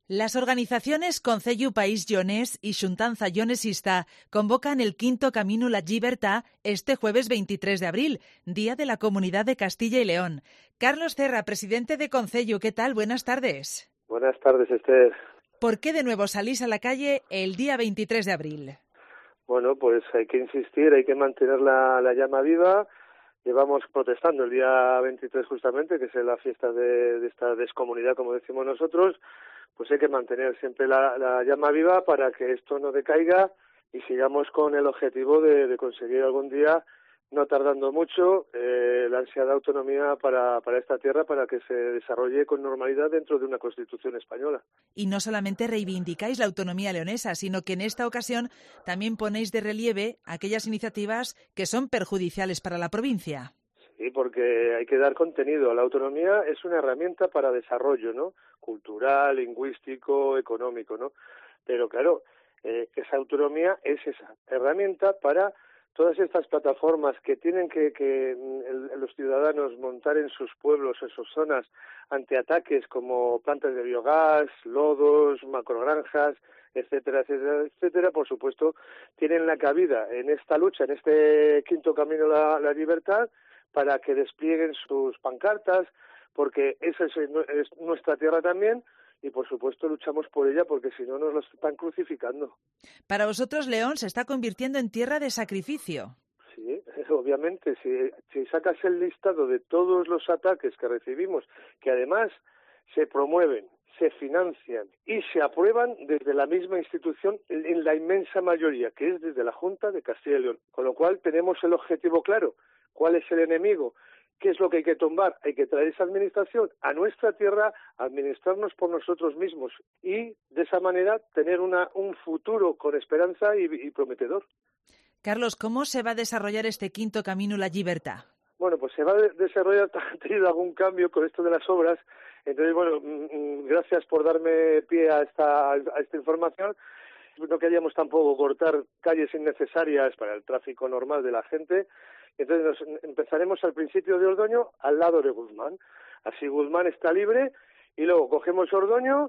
Las organizaciones Concello País Lleonés y Xuntanza Lleonesista convocan el quinto Camino la Llibertà este jueves 23 de abril, Día de la Comunidad de Castilla y León. Carlos Cerra, presidente de Concello, ¿qué tal? Buenas tardes. Buenas tardes, Esther. ¿Por qué de nuevo salís a la calle el día 23 de abril? Bueno, pues hay que insistir, hay que mantener la llama viva. Llevamos protestando el día 23 justamente, que es la fiesta de esta descomunidad, como decimos nosotros. Pues hay que mantener siempre la llama viva para que esto no decaiga y sigamos con el objetivo de conseguir algún día, no tardando mucho, la ansiada autonomía para esta tierra, para que se desarrolle con normalidad dentro de una Constitución española. Y no solamente reivindicáis la autonomía leonesa, sino que en esta ocasión también ponéis de relieve aquellas iniciativas que son perjudiciales para la provincia. Sí, porque hay que dar contenido. La autonomía es una herramienta para desarrollo, ¿no? Cultural, lingüístico, económico, ¿no? Pero claro, esa autonomía es esa herramienta para todas estas plataformas que tienen que los ciudadanos montar en sus pueblos, en sus zonas, ante ataques como plantas de biogás, lodos, macrogranjas, etcétera, etcétera, etcétera. Por supuesto, tienen la cabida en esta lucha, en este quinto camino la libertad, para que desplieguen sus pancartas, porque esa es nuestra tierra también, y por supuesto luchamos por ella, porque si no nos la están crucificando. Para vosotros, León se está convirtiendo en tierra de sacrificio. Sí, obviamente, si sacas el listado de todos los ataques que recibimos, que además se promueven, se financian y se aprueban desde la misma institución en la inmensa mayoría, que es desde la Junta de Castilla y León. Con lo cual tenemos el objetivo claro. ¿Cuál es el enemigo? ¿Qué es lo que hay que tumbar? Hay que traer esa administración a nuestra tierra, administrarnos por nosotros mismos y de esa manera tener un futuro con esperanza y prometedor. Carlos, ¿cómo se va a desarrollar este quinto Camino la Llibertà? Bueno, pues se va a desarrollar, ha tenido algún cambio con esto de las obras. Entonces, bueno, gracias por darme pie a esta información. No queríamos tampoco cortar calles innecesarias para el tráfico normal de la gente. Entonces empezaremos al principio de Ordoño, al lado de Guzmán. Así Guzmán está libre y luego cogemos Ordoño,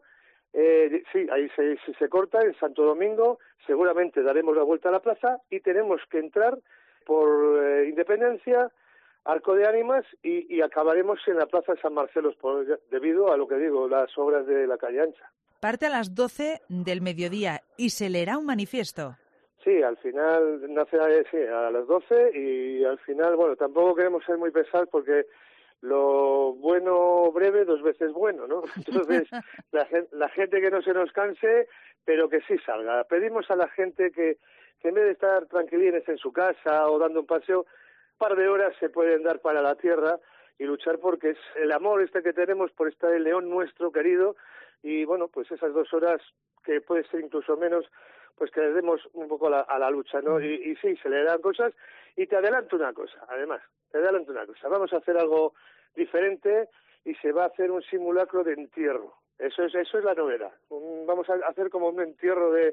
sí, ahí se corta, en Santo Domingo, seguramente daremos la vuelta a la plaza y tenemos que entrar por Independencia, Arco de Ánimas y acabaremos en la Plaza de San Marcelo, debido a lo que digo, las obras de la calle ancha. Parte a las 12 del mediodía y se leerá un manifiesto. Sí, al final nace a las 12 y al final, bueno, tampoco queremos ser muy pesados porque lo bueno breve 2 veces bueno, ¿no? Entonces, la gente que no se nos canse, pero que sí salga. Pedimos a la gente que en vez de estar tranquilines en su casa o dando un paseo, un par de horas se pueden dar para la tierra y luchar porque es el amor que tenemos por estar el León nuestro querido y, bueno, pues esas 2 horas, que puede ser incluso menos, pues que le demos un poco a la lucha, ¿no? Y sí, se le dan cosas. Y te adelanto una cosa, además, vamos a hacer algo diferente y se va a hacer un simulacro de entierro. Eso es la novedad. Vamos a hacer como un entierro de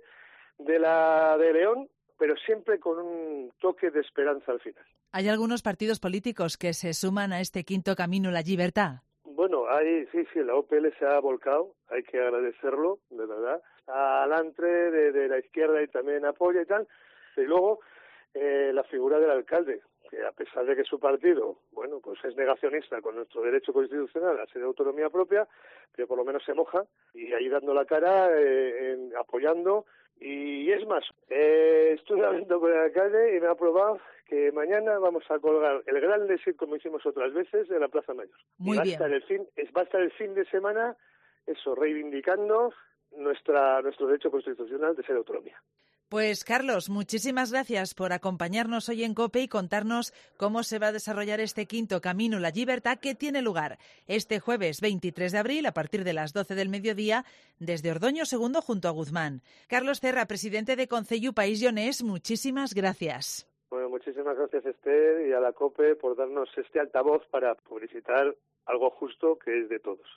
León, pero siempre con un toque de esperanza al final. ¿Hay algunos partidos políticos que se suman a este quinto Camino la Llibertà? Bueno, sí, la OPL se ha volcado, hay que agradecerlo, de verdad. Al ANTRE de la izquierda y también apoya y tal. Y luego la figura del alcalde, que a pesar de que su partido, bueno, pues es negacionista con nuestro derecho constitucional a ser de autonomía propia, pero por lo menos se moja y ahí dando la cara, apoyando. Y es más, estuve hablando con el alcalde y me ha aprobado que mañana vamos a colgar el gran desfile, como hicimos otras veces, en la Plaza Mayor. Muy bien. Va a estar el fin de semana, eso, reivindicando nuestro derecho constitucional de ser autonomía. Pues, Carlos, muchísimas gracias por acompañarnos hoy en COPE y contarnos cómo se va a desarrollar este quinto Camino la Llibertà, que tiene lugar este jueves 23 de abril a partir de las 12 del mediodía desde Ordoño II junto a Guzmán. Carlos Cerra, presidente de Concello País Lleonés, muchísimas gracias. Bueno, muchísimas gracias, Esther, y a la COPE por darnos este altavoz para publicitar algo justo que es de todos.